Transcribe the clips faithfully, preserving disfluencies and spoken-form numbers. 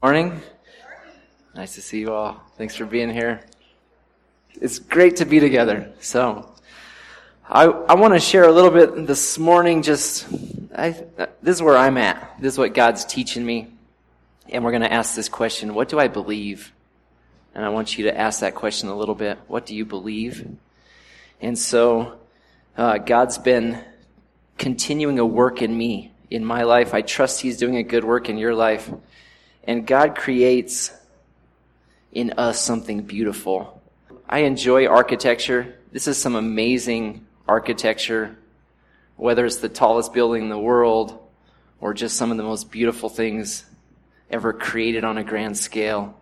Morning. Nice to see you all. Thanks for being here. It's great to be together. So, I I want to share a little bit this morning. Just I, this is where I'm at. This is what God's teaching me, and we're going to ask this question: what do I believe? And I want you to ask that question a little bit. What do you believe? And so, uh, God's been continuing a work in me, in my life. I trust He's doing a good work in your life. And God creates in us something beautiful. I enjoy architecture. This is some amazing architecture, whether it's the tallest building in the world or just some of the most beautiful things ever created on a grand scale.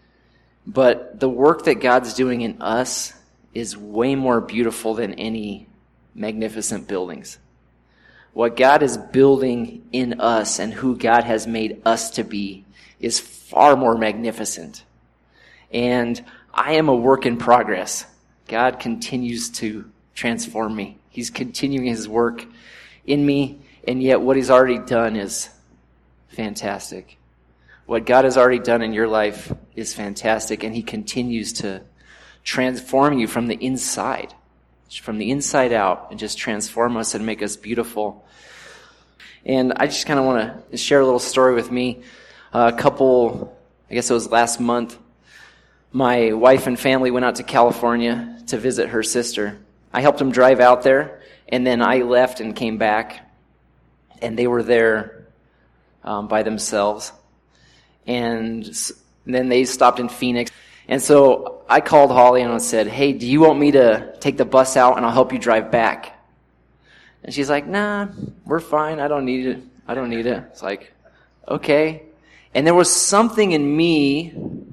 But the work that God's doing in us is way more beautiful than any magnificent buildings. What God is building in us and who God has made us to be is far more magnificent. And I am a work in progress. God continues to transform me. He's continuing His work in me, and yet what He's already done is fantastic. What God has already done in your life is fantastic, and He continues to transform you from the inside, from the inside out, and just transform us and make us beautiful. And I just kind of want to share a little story with me. A couple, I guess it was last month, my wife and family went out to California to visit her sister. I helped them drive out there, and then I left and came back, and they were there um, by themselves. And then they stopped in Phoenix. And so I called Holly and I said, hey, do you want me to take the bus out and I'll help you drive back? And she's like, nah, we're fine. I don't need it. I don't need it. It's like, okay. And there was something in me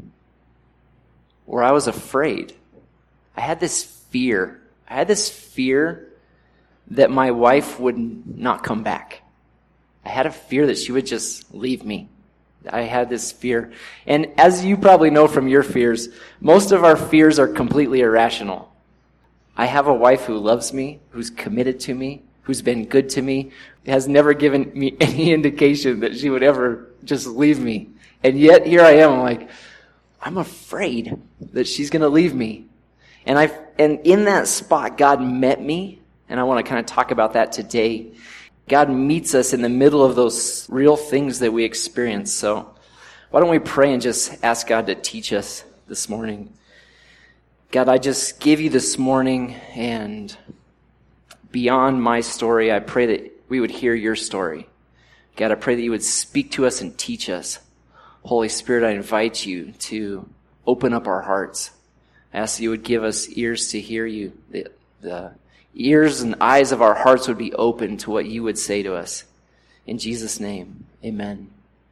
where I was afraid. I had this fear. I had this fear that my wife would not come back. I had a fear that she would just leave me. I had this fear. And as you probably know from your fears, most of our fears are completely irrational. I have a wife who loves me, who's committed to me, who's been good to me, has never given me any indication that she would ever just leave me. And yet here I am, I'm like, I'm afraid that she's going to leave me. And I and in that spot, God met me, and I want to kind of talk about that today. God meets us in the middle of those real things that we experience. So why don't we pray and just ask God to teach us this morning. God, I just give you this morning, and beyond my story, I pray that we would hear your story. God, I pray that you would speak to us and teach us. Holy Spirit, I invite you to open up our hearts. I ask that you would give us ears to hear you. The, the ears and eyes of our hearts would be open to what you would say to us. In Jesus' name, amen.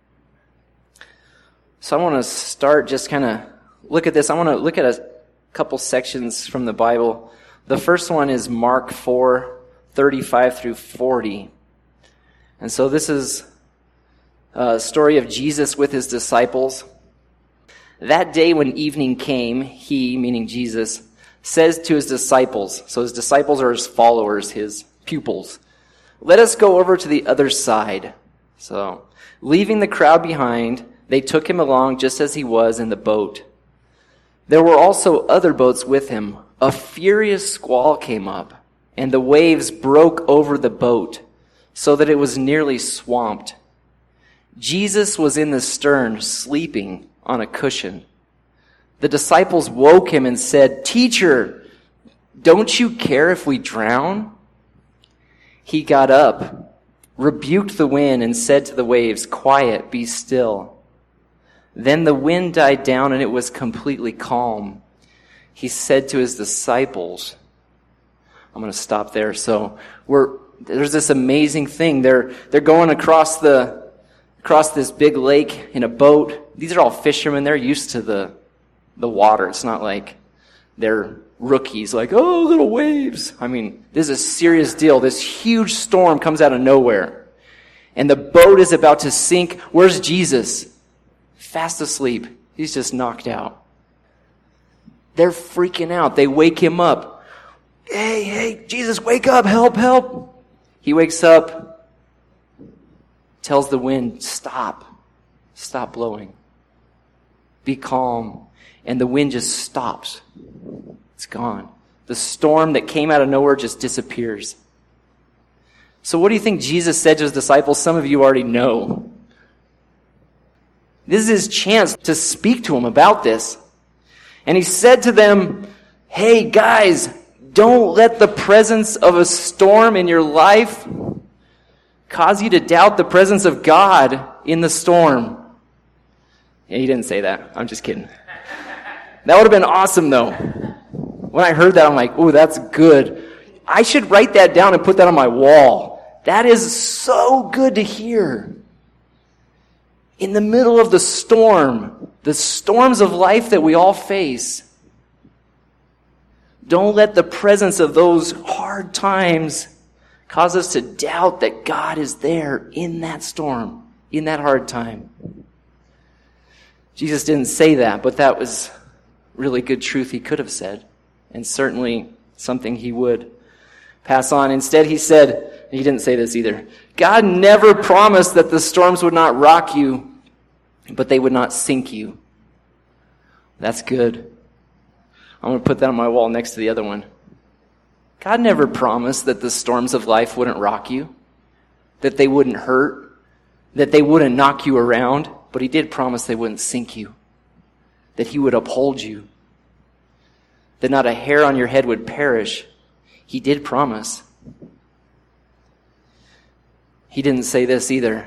So I want to start just kind of look at this. I want to look at a couple sections from the Bible. The first one is Mark four, thirty-five through forty. And so this is a story of Jesus with his disciples. That day when evening came, he, meaning Jesus, says to his disciples, so his disciples are his followers, his pupils, let us go over to the other side. So, leaving the crowd behind, they took him along just as he was in the boat. There were also other boats with him. A furious squall came up, and the waves broke over the boat, so that it was nearly swamped. Jesus was in the stern, sleeping on a cushion. The disciples woke him and said, Teacher, don't you care if we drown? He got up, rebuked the wind, and said to the waves, Quiet, be still. Then the wind died down, and it was completely calm. He said to his disciples, I'm going to stop there. So we're there's this amazing thing. They're they're going across the across this big lake in a boat. These are all fishermen. They're used to the the water. It's not like they're rookies, like, oh, little waves. I mean, this is a serious deal. This huge storm comes out of nowhere, and the boat is about to sink. Where's Jesus? Fast asleep. He's just knocked out. They're freaking out. They wake him up. Hey, hey, Jesus, wake up, help, help. He wakes up, tells the wind, stop, stop blowing. be calm. And the wind just stops. It's gone. The storm that came out of nowhere just disappears. So what do you think Jesus said to his disciples? Some of you already know. This is his chance to speak to them about this. And he said to them, hey guys, don't let the presence of a storm in your life cause you to doubt the presence of God in the storm. Yeah, he didn't say that. I'm just kidding. That would have been awesome though. When I heard that, I'm like, ooh, that's good. I should write that down and put that on my wall. That is so good to hear. In the middle of the storm, the storms of life that we all face, don't let the presence of those hard times cause us to doubt that God is there in that storm, in that hard time. Jesus didn't say that, but that was really good truth he could have said, and certainly something he would pass on. Instead, he said, he didn't say this either, God never promised that the storms would not rock you, but they would not sink you. That's good. I'm going to put that on my wall next to the other one. God never promised that the storms of life wouldn't rock you, that they wouldn't hurt, that they wouldn't knock you around, but he did promise they wouldn't sink you, that he would uphold you, that not a hair on your head would perish. He did promise. He didn't say this either.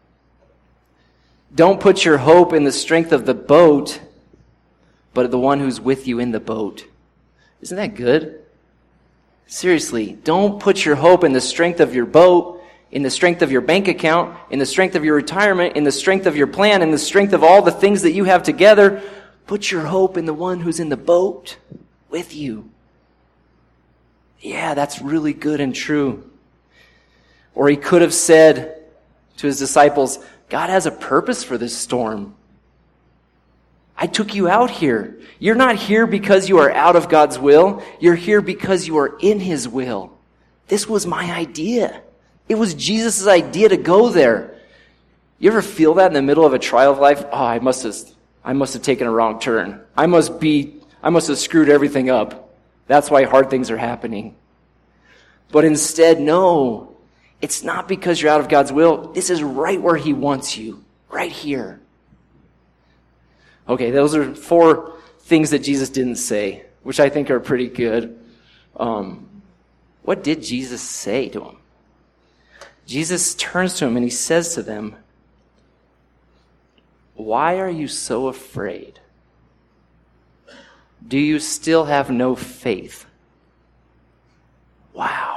Don't put your hope in the strength of the boat, but the one who's with you in the boat. Isn't that good? Seriously, don't put your hope in the strength of your boat, in the strength of your bank account, in the strength of your retirement, in the strength of your plan, in the strength of all the things that you have together. Put your hope in the one who's in the boat with you. Yeah, that's really good and true. Or he could have said to his disciples, God has a purpose for this storm. I took you out here. You're not here because you are out of God's will. You're here because you are in his will. This was my idea. It was Jesus' idea to go there. You ever feel that in the middle of a trial of life? Oh, I must have, I must have taken a wrong turn. I must be, I must have screwed everything up. That's why hard things are happening. But instead, no. It's not because you're out of God's will. This is right where he wants you. Right here. Okay, those are four things that Jesus didn't say, which I think are pretty good. Um, what did Jesus say to them? Jesus turns to him and he says to them, why are you so afraid? Do you still have no faith? Wow.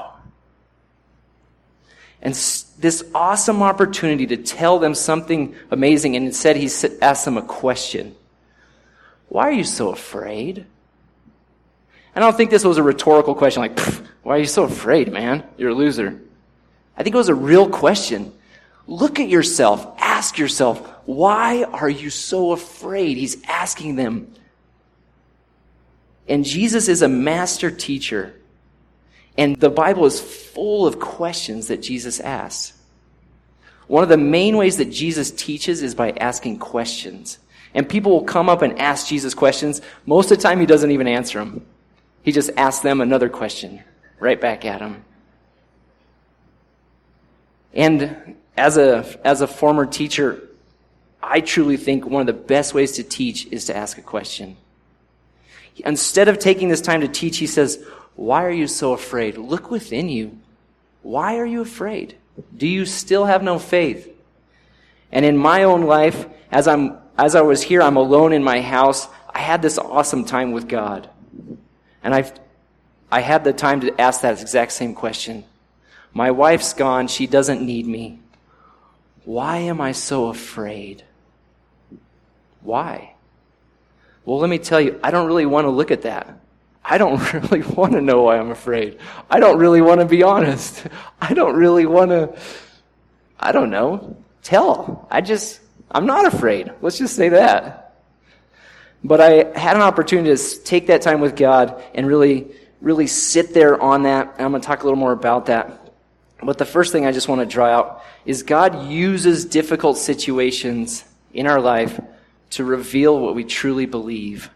And this awesome opportunity to tell them something amazing, and instead he asked them a question. Why are you so afraid? I don't think this was a rhetorical question like, why are you so afraid, man? You're a loser. I think it was a real question. Look at yourself. Ask yourself, why are you so afraid? He's asking them. And Jesus is a master teacher. And the Bible is full of questions that Jesus asks. One of the main ways that Jesus teaches is by asking questions. And people will come up and ask Jesus questions. Most of the time, he doesn't even answer them. He just asks them another question right back at them. And as a, as a former teacher, I truly think one of the best ways to teach is to ask a question. Instead of taking this time to teach, he says, why are you so afraid? Look within you. Why are you afraid? Do you still have no faith? And in my own life, as I'm as I was here, I'm alone in my house. I had this awesome time with God. And I've I had the time to ask that exact same question. My wife's gone, she doesn't need me. Why am I so afraid? Why? Well, let me tell you, I don't really want to look at that. I don't really want to know why I'm afraid. I don't really want to be honest. I don't really want to, I don't know, tell. I just, I'm not afraid. Let's just say that. But I had an opportunity to take that time with God and really, really sit there on that. And I'm going to talk a little more about that. But the first thing I just want to draw out is God uses difficult situations in our life to reveal what we truly believe.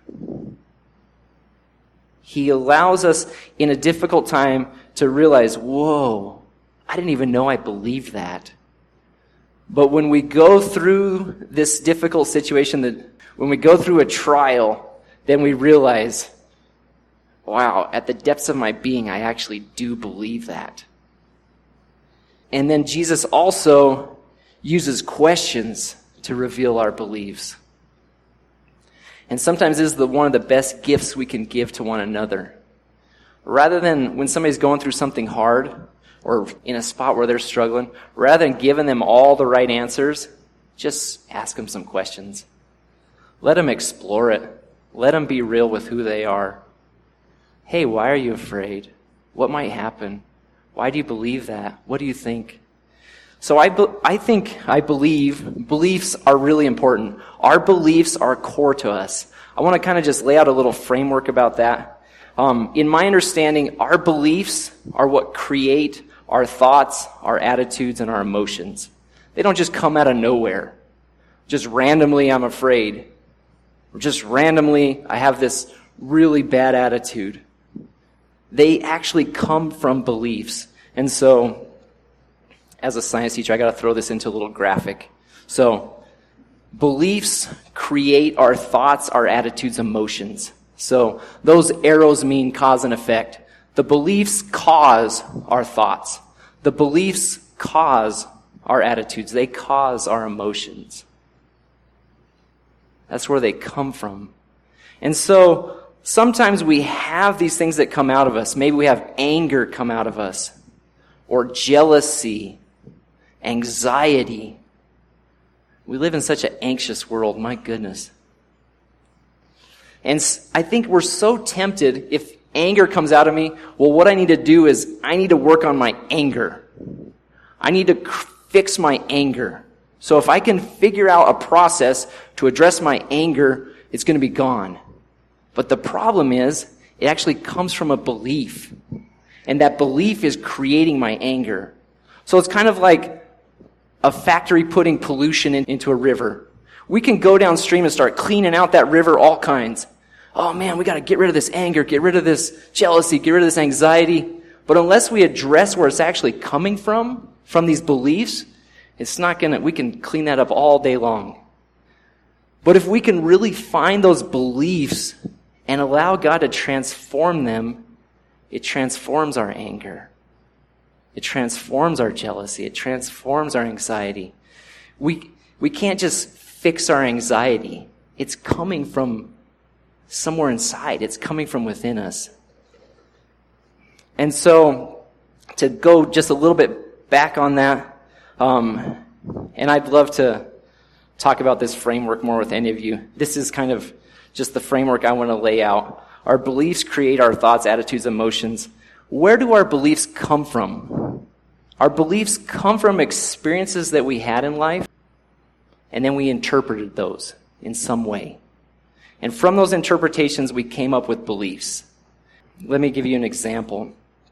He allows us in a difficult time to realize, whoa, I didn't even know I believed that. But when we go through this difficult situation, that when we go through a trial, then we realize, wow, at the depths of my being, I actually do believe that. And then Jesus also uses questions to reveal our beliefs. And sometimes this is the, one of the best gifts we can give to one another. Rather than when somebody's going through something hard or in a spot where they're struggling, rather than giving them all the right answers, just ask them some questions. Let them explore it. Let them be real with who they are. Hey, why are you afraid? What might happen? Why do you believe that? What do you think? So I, be- I think, I believe, beliefs are really important. Our beliefs are core to us. I want to kind of just lay out a little framework about that. Um, in my understanding, our beliefs are what create our thoughts, our attitudes, and our emotions. They don't just come out of nowhere. Just randomly, I'm afraid. Or just randomly, I have this really bad attitude. They actually come from beliefs. And so, as a science teacher, I got to throw this into a little graphic. So, beliefs create our thoughts, our attitudes, emotions. So, those arrows mean cause and effect. The beliefs cause our thoughts. The beliefs cause our attitudes. They cause our emotions. That's where they come from. And so, sometimes we have these things that come out of us. Maybe we have anger come out of us, or jealousy, anxiety. We live in such an anxious world, my goodness. And I think we're so tempted, if anger comes out of me, well, what I need to do is I need to work on my anger. I need to fix my anger. So if I can figure out a process to address my anger, it's going to be gone. But the problem is, it actually comes from a belief. And that belief is creating my anger. So it's kind of like a factory putting pollution in, into a river. We can go downstream and start cleaning out that river, all kinds. Oh man, we got to get rid of this anger, get rid of this jealousy, get rid of this anxiety. But unless we address where it's actually coming from, from these beliefs, it's not going to, we can clean that up all day long. But if we can really find those beliefs and allow God to transform them, it transforms our anger. It transforms our jealousy. It transforms our anxiety. We, we can't just fix our anxiety. It's coming from somewhere inside. It's coming from within us. And so, to go just a little bit back on that, um, and I'd love to talk about this framework more with any of you. This is kind of just the framework I want to lay out. Our beliefs create our thoughts, attitudes, emotions. Where do our beliefs come from? Our beliefs come from experiences that we had in life, and then we interpreted those in some way. And from those interpretations, we came up with beliefs. Let me give you an example.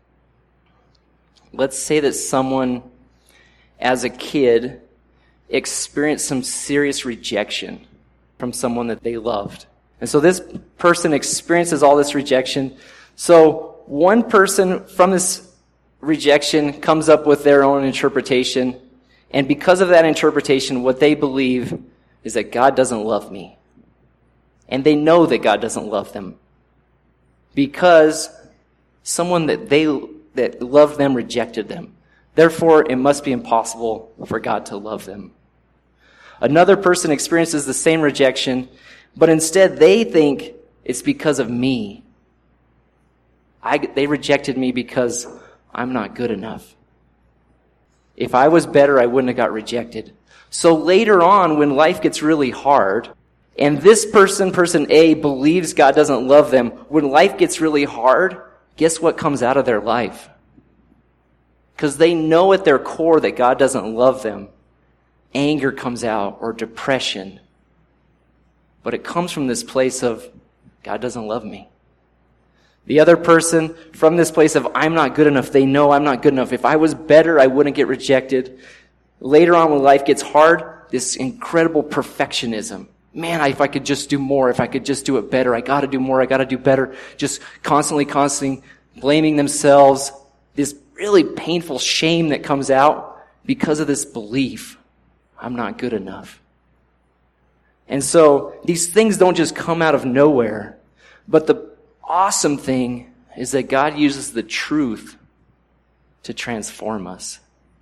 Let's say that someone, as a kid, experienced some serious rejection from someone that they loved. And so this person experiences all this rejection. So one person from this rejection comes up with their own interpretation. And because of that interpretation, what they believe is that God doesn't love me. And they know that God doesn't love them. Because someone that they that loved them rejected them. Therefore, it must be impossible for God to love them. Another person experiences the same rejection, but instead they think it's because of me. I, they rejected me because I'm not good enough. If I was better, I wouldn't have got rejected. So later on, when life gets really hard, and this person, person A, believes God doesn't love them, when life gets really hard, guess what comes out of their life? Because they know at their core that God doesn't love them. Anger comes out, or depression. But it comes from this place of, God doesn't love me. The other person, from this place of, I'm not good enough, they know I'm not good enough. If I was better, I wouldn't get rejected. Later on, when life gets hard, this incredible perfectionism. man, if I could just do more, if I could just do it better, I got to do more, I got to do better. Just constantly, constantly blaming themselves. This really painful shame that comes out because of this belief, I'm not good enough. And so these things don't just come out of nowhere. But the awesome thing is that God uses the truth to transform us.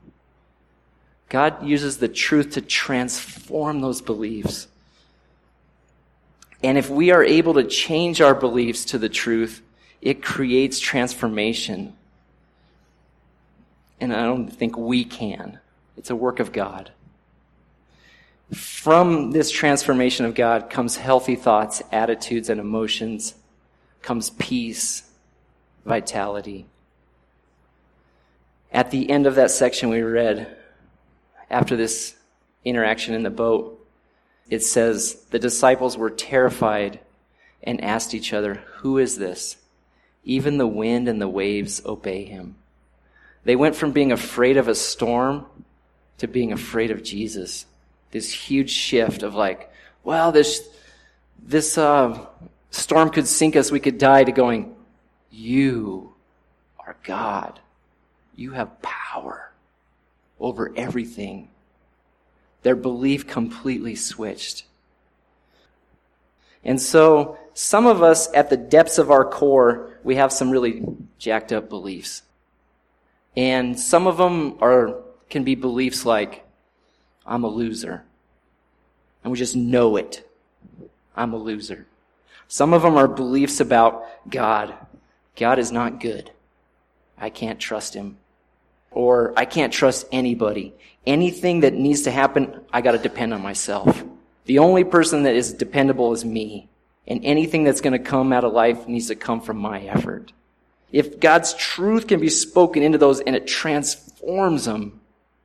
God uses the truth to transform those beliefs. And if we are able to change our beliefs to the truth, it creates transformation. And I don't think we can. It's a work of God. From this transformation of God comes healthy thoughts, attitudes, and emotions, comes peace, vitality. At the end of that section we read, after this interaction in the boat, it says, the disciples were terrified and asked each other, who is this? Even the wind and the waves obey him. They went from being afraid of a storm to being afraid of Jesus. This huge shift of like, well, this this uh, storm could sink us, we could die, to going, you are God. You have power over everything. Their belief completely switched. And so some of us at the depths of our core, we have some really jacked up beliefs. And some of them are can be beliefs like, I'm a loser. And we just know it. I'm a loser. Some of them are beliefs about God. God is not good. I can't trust him. Or I can't trust anybody. Anything that needs to happen, I got to depend on myself. The only person that is dependable is me. And anything that's going to come out of life needs to come from my effort. If God's truth can be spoken into those and it transforms them,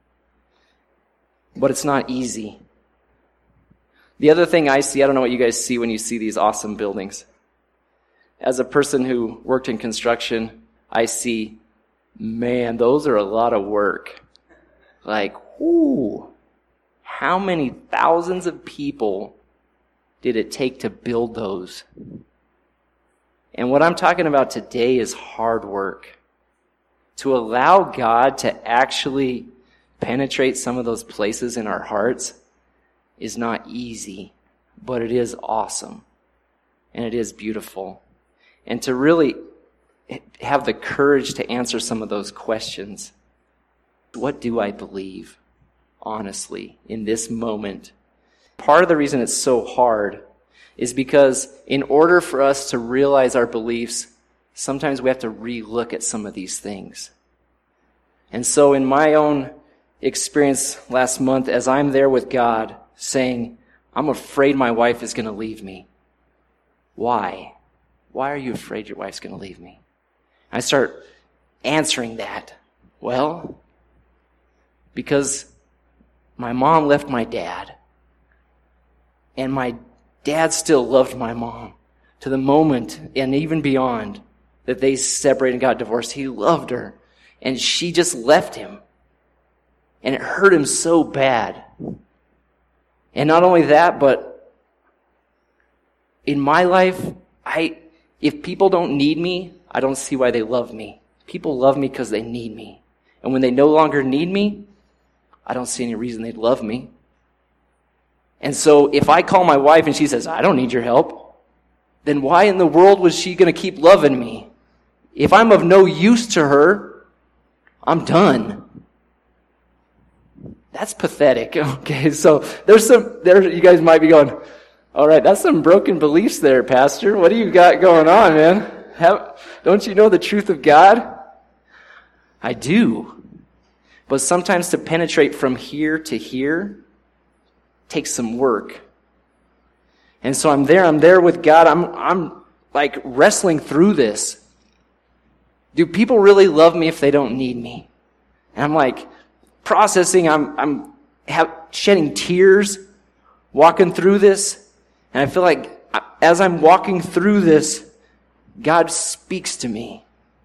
but it's not easy. The other thing I see, I don't know what you guys see when you see these awesome buildings. As a person who worked in construction, I see, man, those are a lot of work. Like, whoo, how many thousands of people did it take to build those? And what I'm talking about today is hard work. To allow God to actually penetrate some of those places in our hearts is not easy, but it is awesome. And it is beautiful. And to really have the courage to answer some of those questions. What do I believe, honestly, in this moment? Part of the reason it's so hard is because in order for us to realize our beliefs, sometimes we have to re-look at some of these things. And so in my own experience last month, as I'm there with God saying, I'm afraid my wife is going to leave me. Why? Why are you afraid your wife's going to leave me? I start answering that. Well, because my mom left my dad, and my dad still loved my mom to the moment and even beyond that they separated and got divorced. He loved her, and she just left him, and it hurt him so bad. And not only that, but in my life, I if people don't need me, I don't see why they love me. People love me because they need me. And when they no longer need me, I don't see any reason they'd love me. And so if I call my wife and she says, I don't need your help, then why in the world was she going to keep loving me? If I'm of no use to her, I'm done. That's pathetic. Okay, so there's some, there you guys might be going, all right, that's some broken beliefs there, Pastor. What do you got going on, man? Have, don't you know the truth of God? I do. But sometimes to penetrate from here to here takes some work. And so I'm there, I'm there with God. I'm, I'm like wrestling through this. Do people really love me if they don't need me? And I'm like processing, I'm, I'm have, shedding tears, walking through this. And I feel like as I'm walking through this, God speaks to me.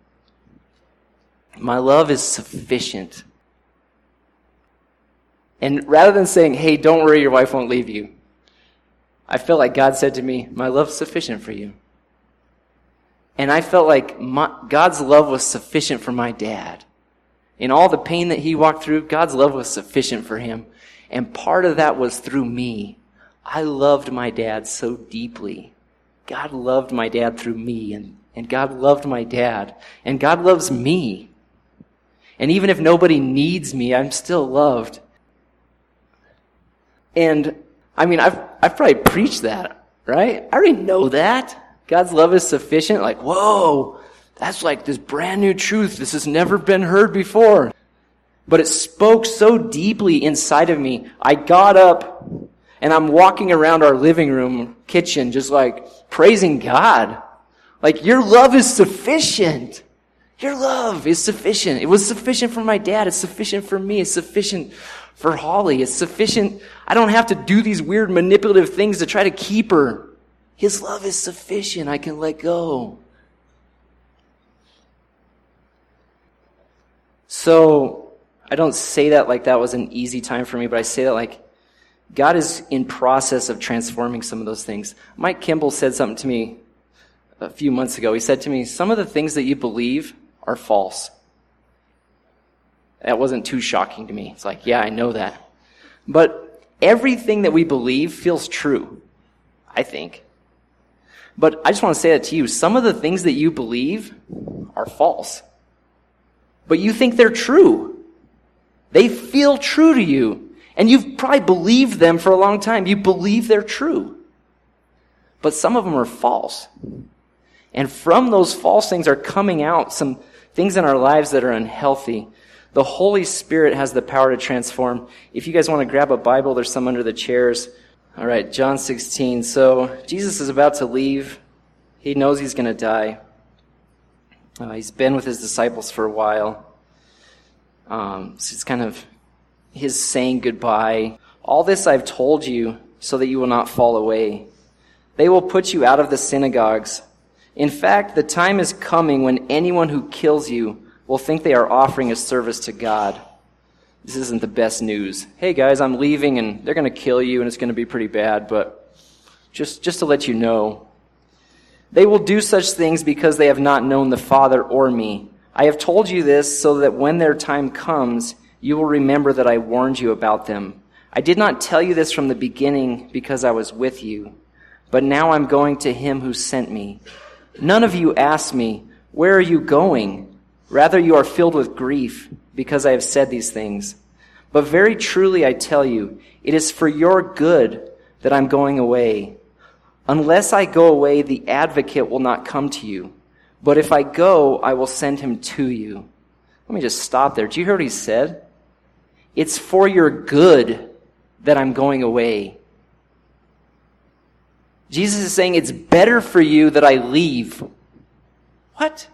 My love is sufficient. And rather than saying, hey, don't worry, your wife won't leave you, I felt like God said to me, my love's sufficient for you. And I felt like my, God's love was sufficient for my dad. In all the pain that he walked through, God's love was sufficient for him. And part of that was through me. I loved my dad so deeply. God loved my dad through me, and, and God loved my dad. And God loves me. And even if nobody needs me, I'm still loved. And, I mean, I've, I've probably preached that, right? I already know that. God's love is sufficient. Like, whoa, that's like this brand new truth. This has never been heard before. But it spoke so deeply inside of me. I got up and I'm walking around our living room, kitchen, just like praising God. Like, your love is sufficient. Your love is sufficient. It was sufficient for my dad. It's sufficient for me. It's sufficient for Holly. It's sufficient. I don't have to do these weird manipulative things to try to keep her. His love is sufficient. I can let go. So, I don't say that like that was an easy time for me, but I say that like God is in process of transforming some of those things. Mike Kimball said something to me a few months ago. He said to me, some of the things that you believe are false. That wasn't too shocking to me. It's like, yeah, I know that. But everything that we believe feels true, I think. But I just want to say that to you. Some of the things that you believe are false. But you think they're true. They feel true to you. And you've probably believed them for a long time. You believe they're true. But some of them are false. And from those false things are coming out some things in our lives that are unhealthy. The Holy Spirit has the power to transform. If you guys want to grab a Bible, there's some under the chairs. All right, John sixteen. So Jesus is about to leave. He knows he's going to die. Uh, he's been with his disciples for a while. Um, so it's kind of his saying goodbye. All this I've told you so that you will not fall away. They will put you out of the synagogues. In fact, the time is coming when anyone who kills you will think they are offering a service to God. This isn't the best news. Hey guys, I'm leaving and they're going to kill you and it's going to be pretty bad, but just, just to let you know. They will do such things because they have not known the Father or me. I have told you this so that when their time comes, you will remember that I warned you about them. I did not tell you this from the beginning because I was with you, but now I'm going to him who sent me. None of you asked me, where are you going? Rather, you are filled with grief because I have said these things. But very truly I tell you, it is for your good that I'm going away. Unless I go away, the advocate will not come to you. But if I go, I will send him to you. Let me just stop there. Do you hear what he said? It's for your good that I'm going away. Jesus is saying it's better for you that I leave. What?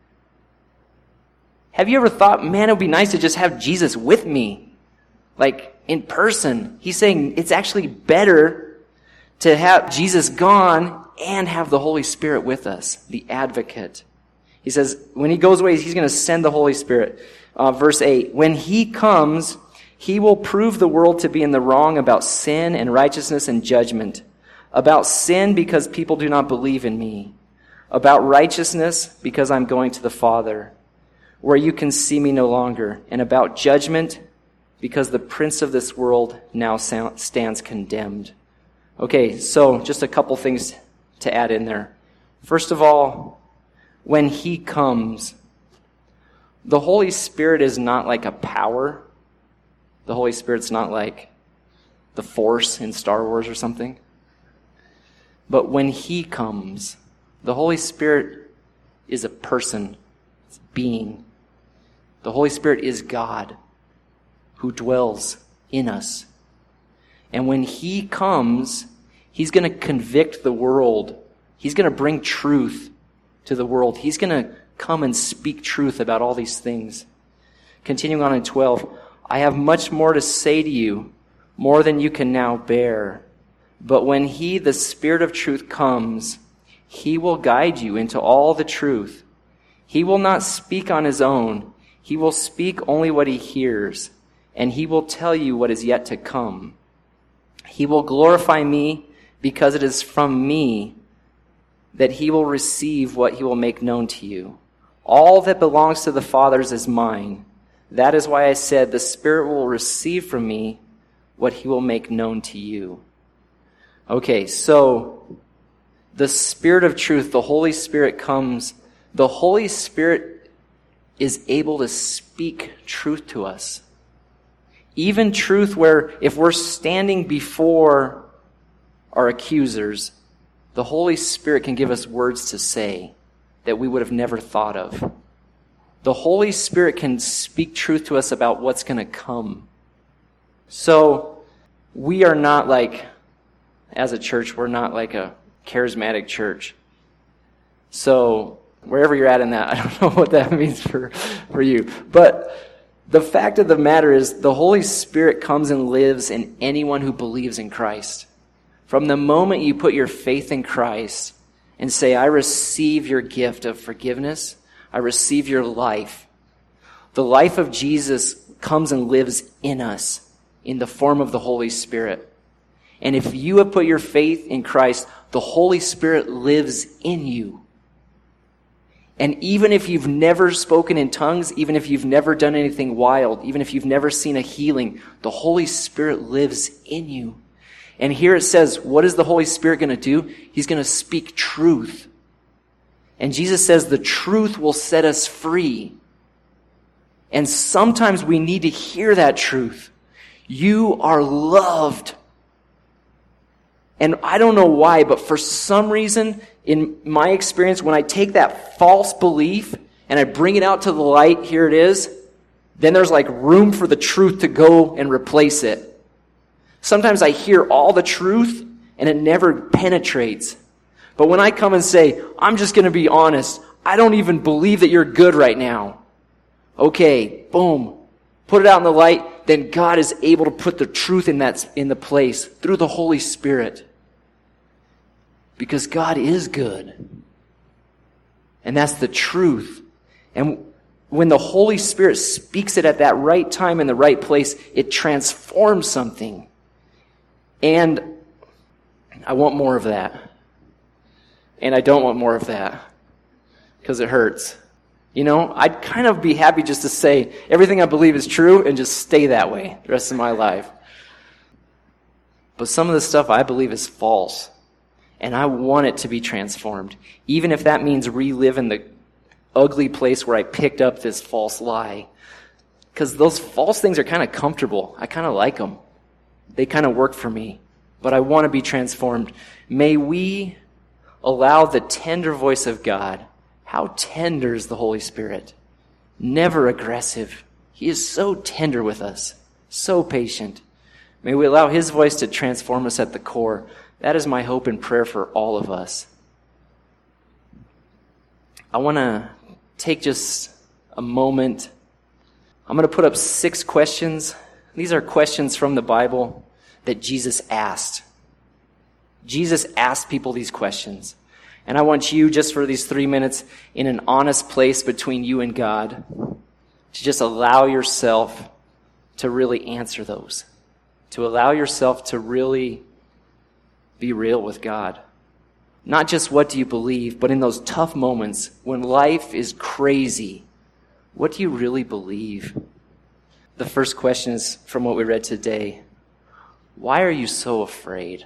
Have you ever thought, man, it would be nice to just have Jesus with me, like in person? He's saying it's actually better to have Jesus gone and have the Holy Spirit with us, the advocate. He says when he goes away, he's going to send the Holy Spirit. Uh, verse eight, when he comes, he will prove the world to be in the wrong about sin and righteousness and judgment. About sin because people do not believe in me. About righteousness because I'm going to the Father, where you can see me no longer, and about judgment, because the prince of this world now stands condemned. Okay, so just a couple things to add in there. First of all, when he comes, the Holy Spirit is not like a power. The Holy Spirit's not like the Force in Star Wars or something. But when he comes, the Holy Spirit is a person, it's a being. The Holy Spirit is God who dwells in us. And when he comes, he's going to convict the world. He's going to bring truth to the world. He's going to come and speak truth about all these things. Continuing on in twelve, I have much more to say to you, more than you can now bear. But when he, the Spirit of truth, comes, he will guide you into all the truth. He will not speak on his own. He will speak only what he hears, and he will tell you what is yet to come. He will glorify me because it is from me that he will receive what he will make known to you. All that belongs to the Father's is mine. That is why I said the Spirit will receive from me what he will make known to you. Okay, so the Spirit of truth, the Holy Spirit comes. The Holy Spirit is able to speak truth to us. Even truth where if we're standing before our accusers, the Holy Spirit can give us words to say that we would have never thought of. The Holy Spirit can speak truth to us about what's going to come. So we are not like, as a church, we're not like a charismatic church. So wherever you're at in that, I don't know what that means for, for you. But the fact of the matter is the Holy Spirit comes and lives in anyone who believes in Christ. From the moment you put your faith in Christ and say, I receive your gift of forgiveness, I receive your life, the life of Jesus comes and lives in us in the form of the Holy Spirit. And if you have put your faith in Christ, the Holy Spirit lives in you. And even if you've never spoken in tongues, even if you've never done anything wild, even if you've never seen a healing, the Holy Spirit lives in you. And here it says, what is the Holy Spirit going to do? He's going to speak truth. And Jesus says the truth will set us free. And sometimes we need to hear that truth. You are loved. And I don't know why, but for some reason, in my experience, when I take that false belief and I bring it out to the light, here it is, then there's like room for the truth to go and replace it. Sometimes I hear all the truth and it never penetrates. But when I come and say, I'm just going to be honest, I don't even believe that you're good right now. Okay, boom, put it out in the light, then God is able to put the truth in that in the place through the Holy Spirit. Because God is good. And that's the truth. And when the Holy Spirit speaks it at that right time in the right place, it transforms something. And I want more of that. And I don't want more of that. Because it hurts. You know, I'd kind of be happy just to say everything I believe is true and just stay that way the rest of my life. But some of the stuff I believe is false. And I want it to be transformed. Even if that means reliving the ugly place where I picked up this false lie. Because those false things are kind of comfortable. I kind of like them. They kind of work for me. But I want to be transformed. May we allow the tender voice of God. How tender is the Holy Spirit. Never aggressive. He is so tender with us. So patient. May we allow his voice to transform us at the core. That is my hope and prayer for all of us. I want to take just a moment. I'm going to put up six questions. These are questions from the Bible that Jesus asked. Jesus asked people these questions. And I want you, just for these three minutes, in an honest place between you and God, to just allow yourself to really answer those. To allow yourself to really be real with God. Not just what do you believe, but in those tough moments when life is crazy, what do you really believe? The first question is from what we read today. Why are you so afraid?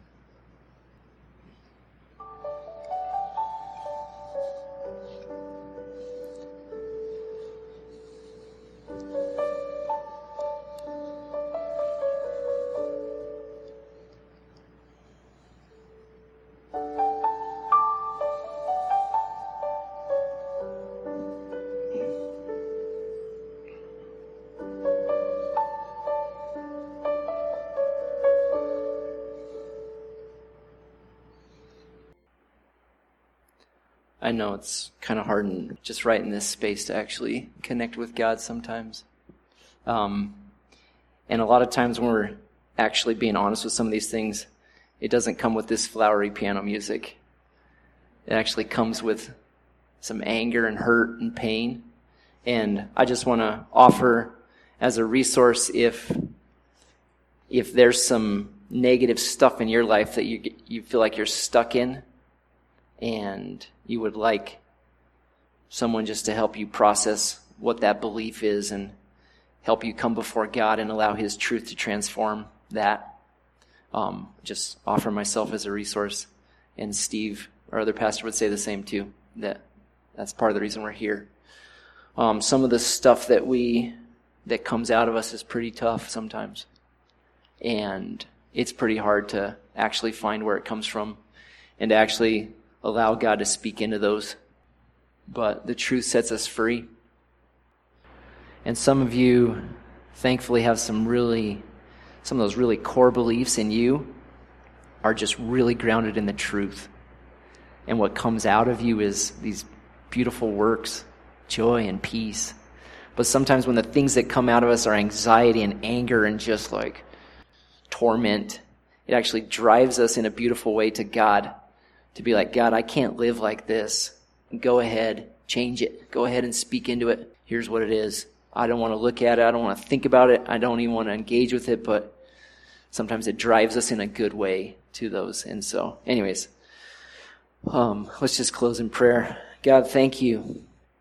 I know it's kind of hard and just right in this space to actually connect with God sometimes. Um, and a lot of times when we're actually being honest with some of these things, it doesn't come with this flowery piano music. It actually comes with some anger and hurt and pain. And I just want to offer as a resource if if there's some negative stuff in your life that you you feel like you're stuck in, and you would like someone just to help you process what that belief is and help you come before God and allow His truth to transform that, um, just offer myself as a resource. And Steve, our other pastor, would say the same too, that that's part of the reason we're here. Um, some of the stuff that we, that comes out of us is pretty tough sometimes. And it's pretty hard to actually find where it comes from and to actually allow God to speak into those. But the truth sets us free. And some of you, thankfully, have some really, some of those really core beliefs in you are just really grounded in the truth. And what comes out of you is these beautiful works, joy and peace. But sometimes when the things that come out of us are anxiety and anger and just like torment, it actually drives us in a beautiful way to God, to be like, God, I can't live like this. Go ahead, change it. Go ahead and speak into it. Here's what it is. I don't want to look at it. I don't want to think about it. I don't even want to engage with it, but sometimes it drives us in a good way to those. And so, anyways, um, let's just close in prayer. God, thank you.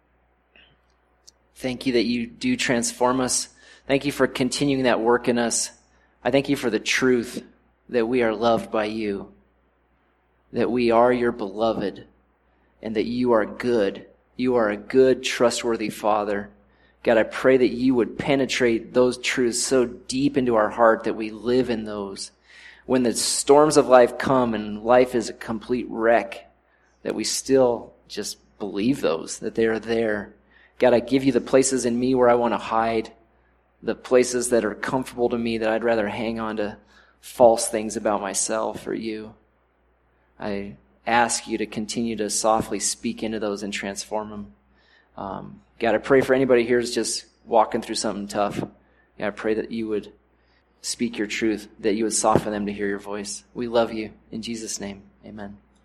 Thank you that you do transform us. Thank you for continuing that work in us. I thank you for the truth that we are loved by you, that we are your beloved, and that you are good. You are a good, trustworthy Father. God, I pray that you would penetrate those truths so deep into our heart that we live in those. When the storms of life come and life is a complete wreck, that we still just believe those, that they are there. God, I give you the places in me where I want to hide, the places that are comfortable to me that I'd rather hang on to false things about myself or you. I ask you to continue to softly speak into those and transform them. Um, God, I pray for anybody here who's just walking through something tough. God, I pray that you would speak your truth, that you would soften them to hear your voice. We love you. In Jesus' name, amen.